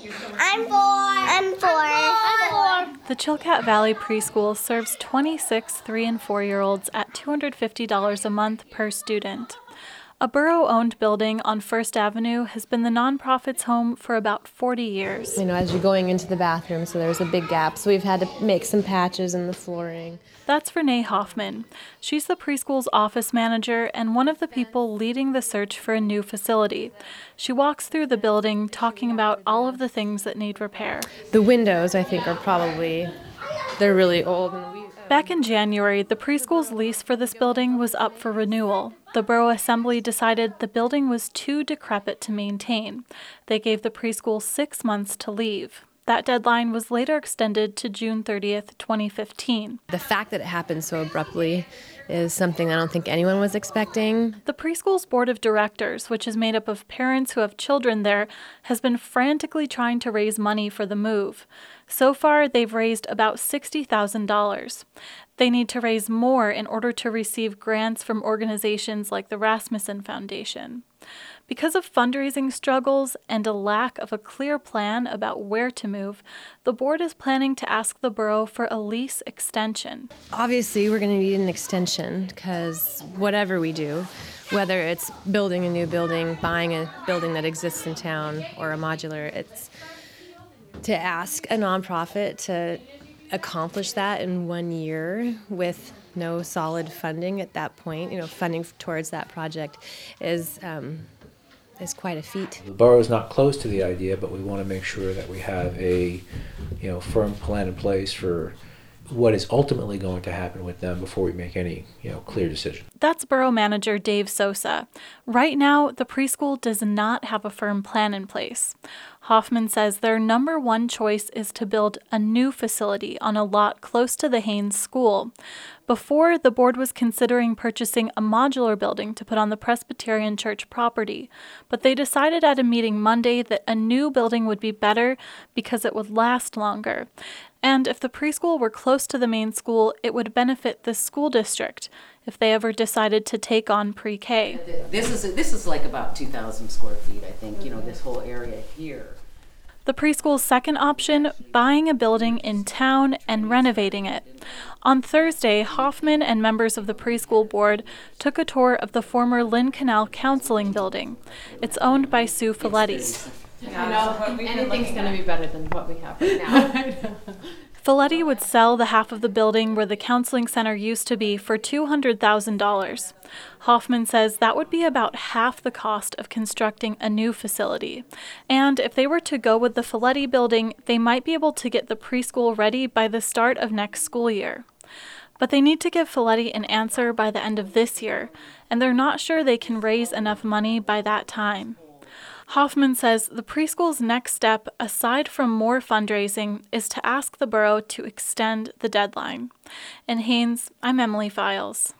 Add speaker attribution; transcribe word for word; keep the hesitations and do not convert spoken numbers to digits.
Speaker 1: I'm four. I'm four. I'm four.
Speaker 2: The Chilkat Valley Preschool serves twenty-six three and four-year-olds at two hundred fifty dollars a month per student. A borough-owned building on First Avenue has been the nonprofit's home for about forty years.
Speaker 3: You know, as you're going into the bathroom, so there's a big gap, so we've had to make some patches in the flooring.
Speaker 2: That's Renee Hoffman. She's the preschool's office manager and one of the people leading the search for a new facility. She walks through the building talking about all of the things that need repair.
Speaker 3: The windows, I think, are probably, they're really old. And we, uh,
Speaker 2: Back in January, the preschool's lease for this building was up for renewal. The Borough Assembly decided the building was too decrepit to maintain. They gave the preschool six months to leave. That deadline was later extended to June thirtieth, twenty fifteen.
Speaker 3: The fact that it happened so abruptly is something I don't think anyone was expecting.
Speaker 2: The preschool's board of directors, which is made up of parents who have children there, has been frantically trying to raise money for the move. So far, they've raised about sixty thousand dollars. They need to raise more in order to receive grants from organizations like the Rasmussen Foundation. Because of fundraising struggles and a lack of a clear plan about where to move, the board is planning to ask the borough for a lease extension.
Speaker 3: Obviously, we're going to need an extension because whatever we do, whether it's building a new building, buying a building that exists in town, or a modular, it's to ask a nonprofit to accomplish that in one year with no solid funding at that point, you know, funding towards that project is um, is quite a feat.
Speaker 4: The borough is not close to the idea, but we want to make sure that we have a, you know, firm plan in place for what is ultimately going to happen with them before we make any, you know, clear decision.
Speaker 2: That's Borough Manager Dave Sosa. Right now, the preschool does not have a firm plan in place. Hoffman says their number one choice is to build a new facility on a lot close to the Haynes School. Before, the board was considering purchasing a modular building to put on the Presbyterian Church property, but they decided at a meeting Monday that a new building would be better because it would last longer. And if the preschool were close to the main school, it would benefit the school district if they ever decided to take on pre-K.
Speaker 5: This is this is like about two thousand square feet, I think, you know, this whole area here.
Speaker 2: The preschool's second option, buying a building in town and renovating it. On Thursday, Hoffman and members of the preschool board took a tour of the former Lynn Canal Counseling Building. It's owned by Sue Folletti.
Speaker 3: I know, anything's going to be better than what we have right now.
Speaker 2: Folletti would sell the half of the building where the counseling center used to be for two hundred thousand dollars. Hoffman says that would be about half the cost of constructing a new facility. And if they were to go with the Folletti building, they might be able to get the preschool ready by the start of next school year. But they need to give Folletti an answer by the end of this year, and they're not sure they can raise enough money by that time. Hoffman says the preschool's next step, aside from more fundraising, is to ask the borough to extend the deadline. In Haynes, I'm Emily Files.